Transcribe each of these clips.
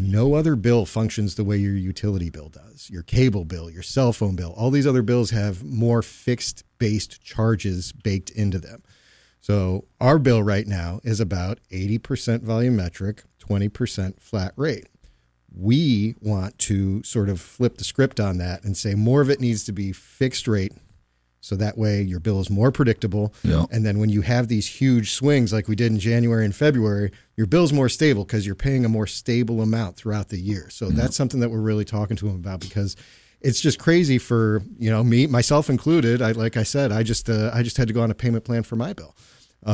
No other bill functions the way your utility bill does. Your cable bill, your cell phone bill, all these other bills have more fixed-based charges baked into them. So our bill right now is about 80% volumetric, 20% flat rate. We want to sort of flip the script on that and say more of it needs to be fixed rate, so that way your bill is more predictable. Yeah. And then when you have these huge swings like we did in January and February, your bill's more stable because you're paying a more stable amount throughout the year. So that's something that we're really talking to them about, because it's just crazy for, me, myself included. Like I said, I just had to go on a payment plan for my bill.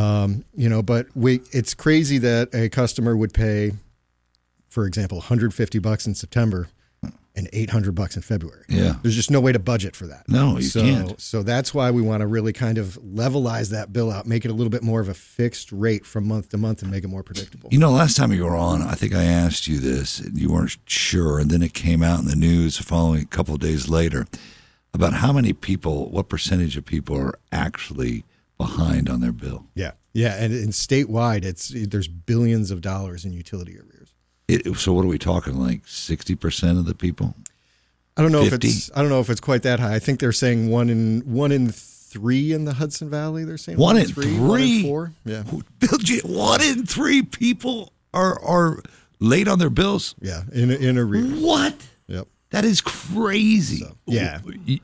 But it's crazy that a customer would pay, for example, $150 in September and $800 in February. Yeah. There's just no way to budget for that. No, you can't. So that's why we want to really kind of levelize that bill out, make it a little bit more of a fixed rate from month to month and make it more predictable. Last time you were on, I think I asked you this, and you weren't sure, and then it came out in the news following a couple of days later about how many people, what percentage of people are actually behind on their bill. Yeah. Yeah. And statewide, there's billions of dollars in utility arrears. So what are we talking, like 60% of the people? I don't know 50? I don't know if it's quite that high. I think they're saying one in three in the Hudson Valley. They're saying one in three, 1 in 4. Yeah. Bill, 1 in 3 people are late on their bills. Yeah, in arrears. What? Yep. That is crazy. So, yeah.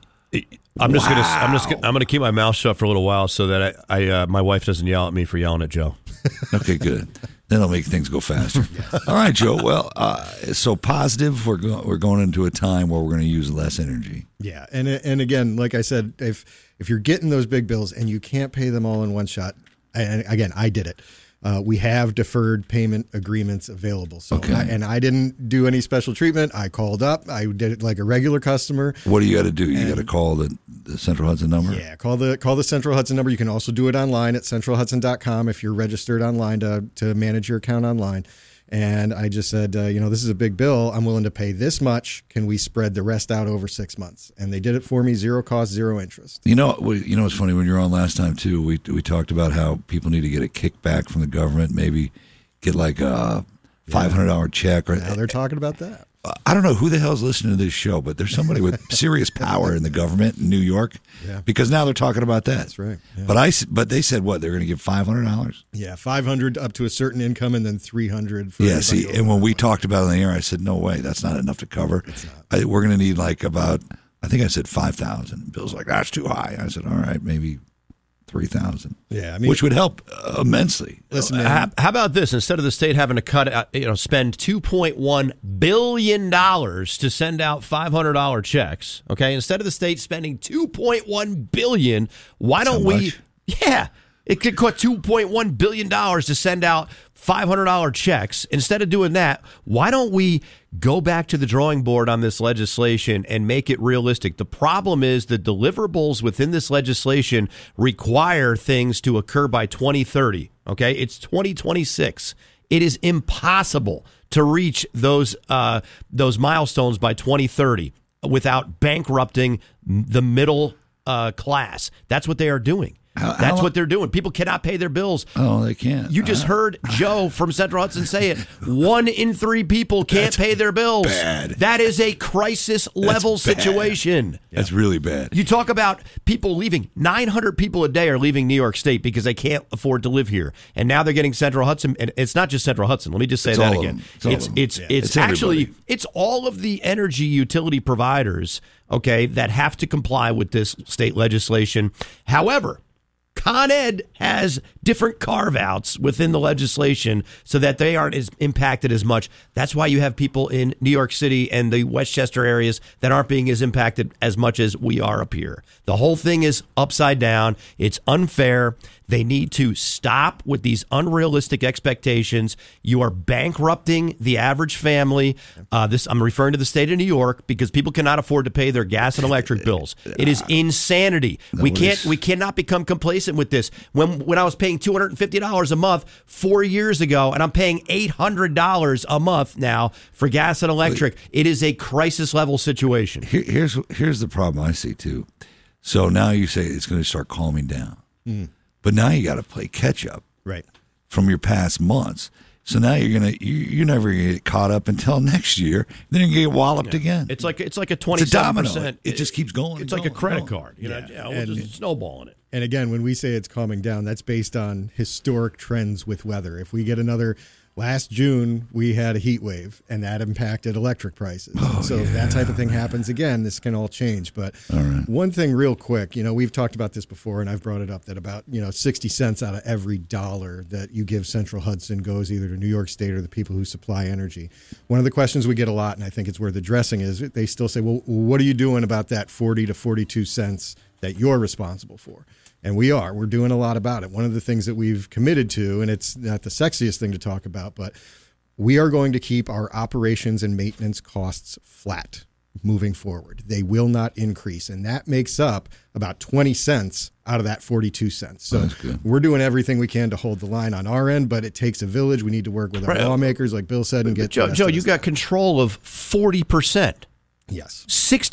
I'm gonna keep my mouth shut for a little while so that I my wife doesn't yell at me for yelling at Joe. Okay, good. Then it'll make things go faster. Yes. All right, Joe. Well, so positive. We're going into a time where we're going to use less energy. Yeah, and again, like I said, if you're getting those big bills and you can't pay them all in one shot, and again, I did it. We have deferred payment agreements available. So, okay. I didn't do any special treatment. I called up. I did it like a regular customer. What do you got to do? You got to call the Central Hudson number? Yeah, call the Central Hudson number. You can also do it online at centralhudson.com if you're registered online to manage your account online. And I just said, this is a big bill. I'm willing to pay this much. Can we spread the rest out over 6 months? And they did it for me, 0 cost, 0 interest. It's funny, when you were on last time too, we talked about how people need to get a kickback from the government, maybe get like a $500 check. Or now they're talking about that. I don't know who the hell's listening to this show, but there's somebody with serious power in the government in New York, because now they're talking about that. That's right. Yeah. But they said what, they're going to give $500? Yeah, $500 up to a certain income, and then $300 for see, and when we talked about it on the air, I said, no way, that's not enough to cover. It's not. We're going to need like about, I think I said 5,000. Bill's like, that's too high. I said, all right, maybe 3,000. Yeah, which would help immensely. Listen, man. How about this? Instead of the state having to spend $2.1 billion to send out $500 checks, okay? Instead of the state spending $2.1 billion, why don't we? Much? Yeah, it could cost $2.1 billion to send out $500 checks. Instead of doing that, why don't we go back to the drawing board on this legislation and make it realistic? The problem is the deliverables within this legislation require things to occur by 2030. Okay, it's 2026. It is impossible to reach those milestones by 2030 without bankrupting the middle class. That's what they are doing. That's what they're doing. People cannot pay their bills. Oh, they can't. You just heard Joe from Central Hudson say it. 1 in 3 people can't pay their bills. Bad. That is a crisis level situation. That's really bad. You talk about people leaving. 900 people a day are leaving New York State because they can't afford to live here. And now they're getting Central Hudson. And it's not just Central Hudson. Let me just say that again. It's actually, it's all of the energy utility providers, okay, that have to comply with this state legislation. However, Con Ed has different carve-outs within the legislation so that they aren't as impacted as much. That's why you have people in New York City and the Westchester areas that aren't being as impacted as much as we are up here. The whole thing is upside down. It's unfair. They need to stop with these unrealistic expectations. You are bankrupting the average family. I'm referring to the state of New York because people cannot afford to pay their gas and electric bills. It is insanity. We cannot become complacent with this. When I was paying $250 a month 4 years ago, and I'm paying $800 a month now for gas and electric, it is a crisis level situation. Here's the problem I see too. So now you say it's going to start calming down. But now you got to play catch up, right, from your past months. So now you're never gonna get caught up until next year. Then you're gonna get walloped again. It's like a 27%. It's a domino. It just keeps going. It's like a credit card. We're just snowballing it. And again, when we say it's calming down, that's based on historic trends with weather. If we get another, last June we had a heat wave, and that impacted electric prices. If that type of thing happens again, this can all change. But one thing real quick, we've talked about this before, and I've brought it up, that about 60 cents out of every dollar that you give Central Hudson goes either to New York State or the people who supply energy. One of the questions we get a lot, and I think it's where the dressing is, they still say, well, what are you doing about that 40 to 42 cents that you're responsible for? And we're doing a lot about it. One of the things that we've committed to, and it's not the sexiest thing to talk about, but we are going to keep our operations and maintenance costs flat moving forward. They will not increase. And that makes up about 20 cents out of that 42 cents. So we're doing everything we can to hold the line on our end, but it takes a village. We need to work with our lawmakers, like Bill said, and get Joe, you got control of 40%. Yes.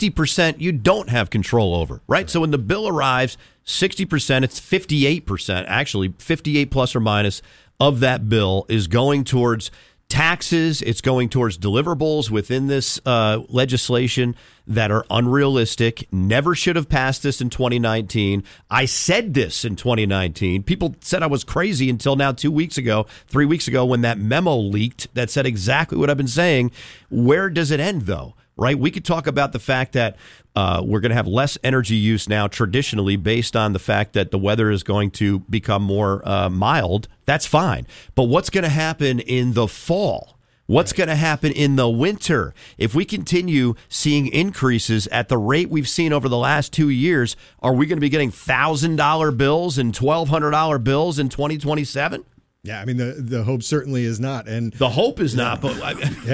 60% you don't have control over, right? So when the bill arrives, 60%, it's 58%, actually 58 plus or minus of that bill is going towards taxes. It's going towards deliverables within this legislation that are unrealistic. Never should have passed this in 2019. I said this in 2019. People said I was crazy until now 3 weeks ago, when that memo leaked that said exactly what I've been saying. Where does it end, though? Right? We could talk about the fact that we're going to have less energy use now traditionally based on the fact that the weather is going to become more mild. That's fine. But what's going to happen in the fall? What's going to happen in the winter? If we continue seeing increases at the rate we've seen over the last 2 years, are we going to be getting $1,000 bills and $1,200 bills in 2027? Yeah, I mean, the hope certainly is not. And the hope is not, but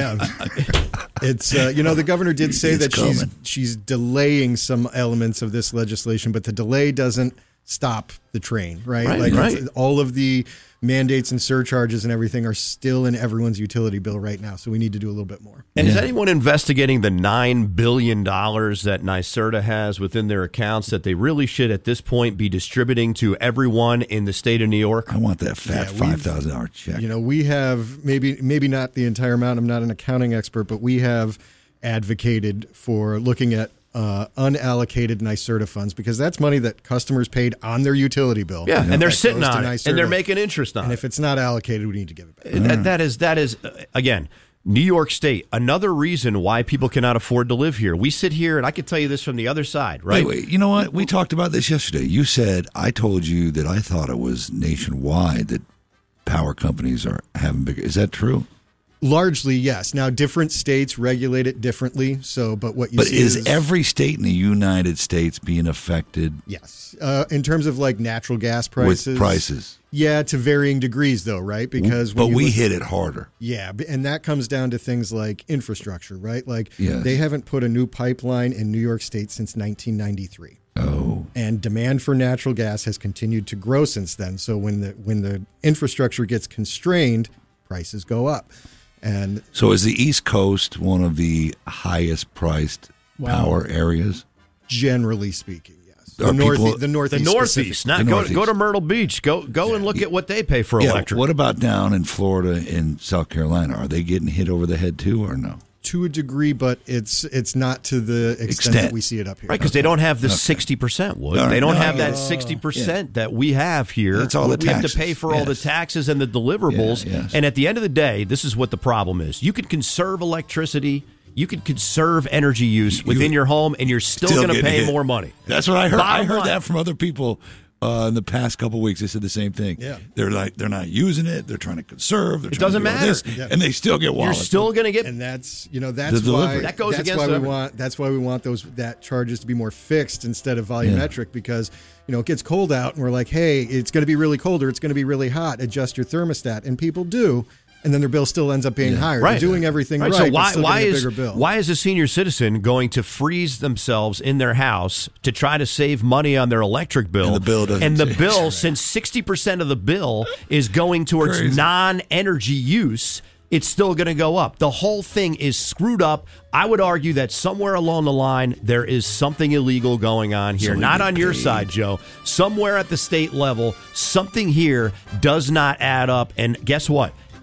it's the governor did say that she's delaying some elements of this legislation, but the delay doesn't stop the train, right? All of the mandates and surcharges and everything are still in everyone's utility bill right now, so we need to do a little bit more. And is anyone investigating the $9 billion that NYSERDA has within their accounts that they really should at this point be distributing to everyone in the state of New York? I want that fat $5,000 check. We have maybe not the entire amount. I'm not an accounting expert, but we have advocated for looking at unallocated NYSERDA funds, because that's money that customers paid on their utility bill. Yeah, and they're sitting on it, and they're making interest on it. And if it's not allocated, we need to give it back. That is again, New York State, another reason why people cannot afford to live here. We sit here, and I can tell you this from the other side, right? Wait, you know what? We talked about this yesterday. You said, I told you that I thought it was nationwide that power companies are having bigger. Is that true? Largely, yes. Now, different states regulate it differently. So, but is every state in the United States being affected? Yes, in terms of like natural gas prices. With prices, yeah, to varying degrees, though, right? Because we hit it harder. Yeah, and that comes down to things like infrastructure, right? Like they haven't put a new pipeline in New York State since 1993. Oh, and demand for natural gas has continued to grow since then. So when the infrastructure gets constrained, prices go up. And so is the East Coast one of the highest priced power areas? Generally speaking, yes. The Northeast. Go to Myrtle Beach. Go and look at what they pay for electric. What about down in Florida and South Carolina? Are they getting hit over the head too, or no? To a degree, but it's not to the extent that we see it up here. Right, because they don't have the 60%, Wood. They don't have that 60% that we have here. That's all the taxes. We have to pay for all the taxes and the deliverables. And at the end of the day, this is what the problem is. You can conserve electricity. You can conserve energy use within your home, and you're still going to pay more money. That's what I heard. I heard that from other people. In the past couple of weeks, they said the same thing. Yeah. They're not using it. They're trying to conserve. It doesn't matter, and they still get walloped. You're still going to get, and that's why that goes that's against. Why we want that charges to be more fixed instead of volumetric, because it gets cold out, and we're like, hey, it's going to be really cold or it's going to be really hot. Adjust your thermostat, and people do. And then their bill still ends up being higher. Right. They're doing everything right. So why is a senior citizen going to freeze themselves in their house to try to save money on their electric bill? And the bill since 60% of the bill is going towards non-energy use, it's still going to go up. The whole thing is screwed up. I would argue that somewhere along the line, there is something illegal going on here. Not on your side, Joe. Somewhere at the state level, something here does not add up. And guess what?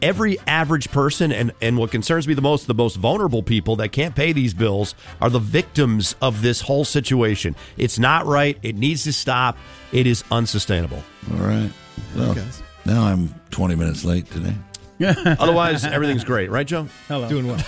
every average person, and what concerns me the most vulnerable people that can't pay these bills are the victims of this whole situation. It's not right. It needs to stop. It is unsustainable. All right. Well, now I'm 20 minutes late today. Otherwise, everything's great. Right, Joe? Hello. Doing well.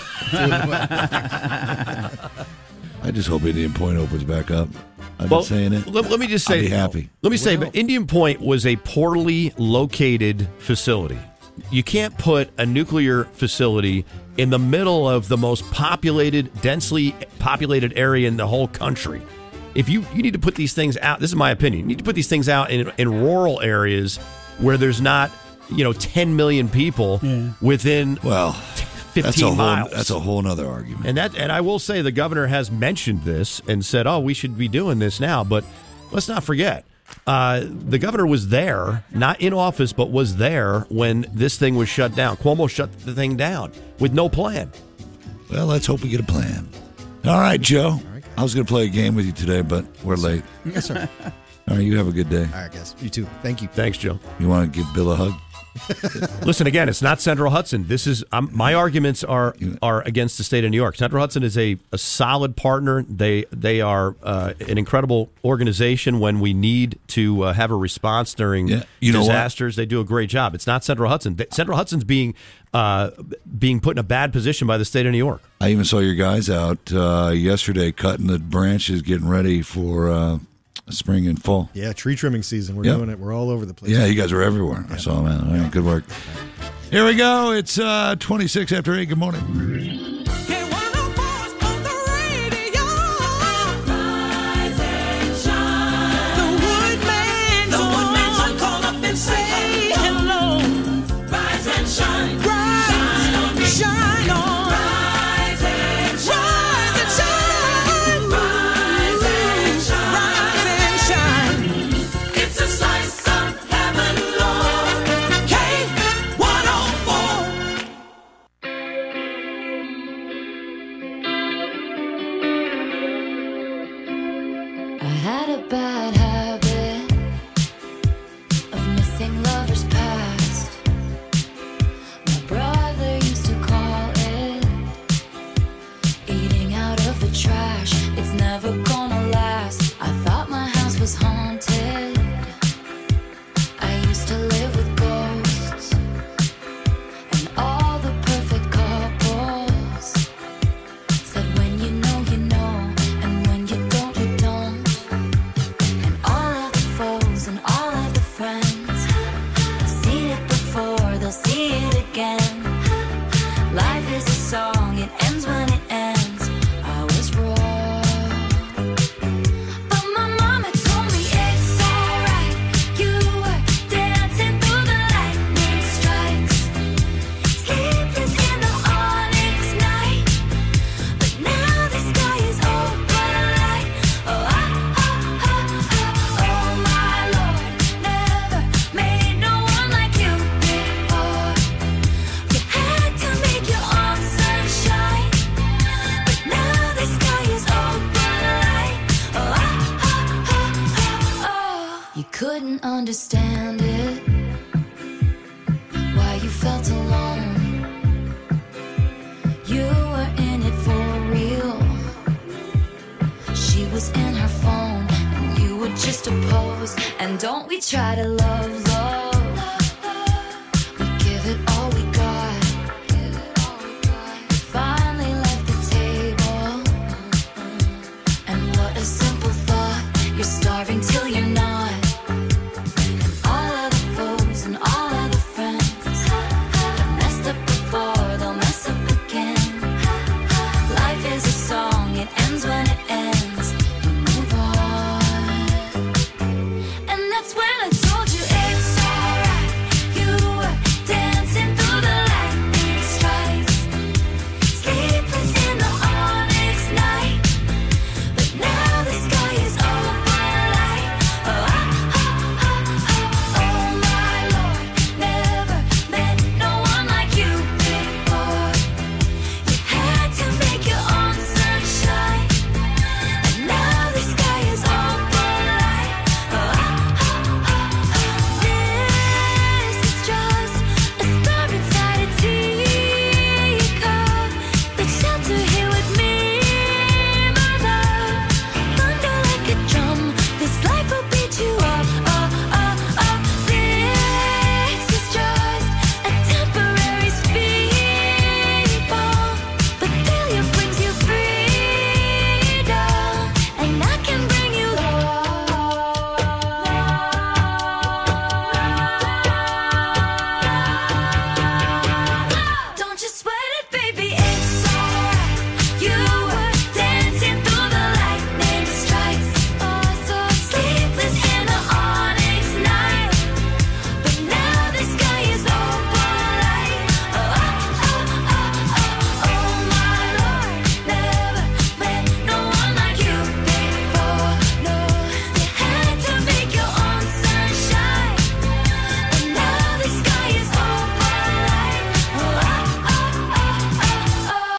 I just hope Indian Point opens back up. I've been saying it. Let me just say, I'll be happy. Let me say, but Indian Point was a poorly located facility. You can't put a nuclear facility in the middle of the most populated, densely populated area in the whole country. If you need to put these things out, this is my opinion, you need to put these things out in rural areas where there's not, 10 million people within 15 miles. That's a whole other argument. And I will say the governor has mentioned this and said, we should be doing this now. But let's not forget, the governor was there, not in office, but was there when this thing was shut down. Cuomo shut the thing down with no plan. Well, let's hope we get a plan. All right, Joe. I was going to play a game with you today, but we're late. Yes, sir. All right, you have a good day. All right, guys. You too. Thank you. Thanks, Joe. You want to give Bill a hug? Listen, again, it's not Central Hudson. This is my arguments are against the state of New York. Central Hudson is a solid partner. They are an incredible organization when we need to have a response during disasters. They do a great job. It's not Central Hudson. Central Hudson's being put in a bad position by the state of New York. I even saw your guys out yesterday cutting the branches, getting ready for spring and fall. Yeah, tree trimming season. We're doing it. We're all over the place. Yeah, you guys are everywhere. I saw them. All right, good work. Here we go. It's 26 after 8. Good morning. Understand it, why you felt alone. You were in it for real. She was in her phone and you were just a pose. And don't we try to love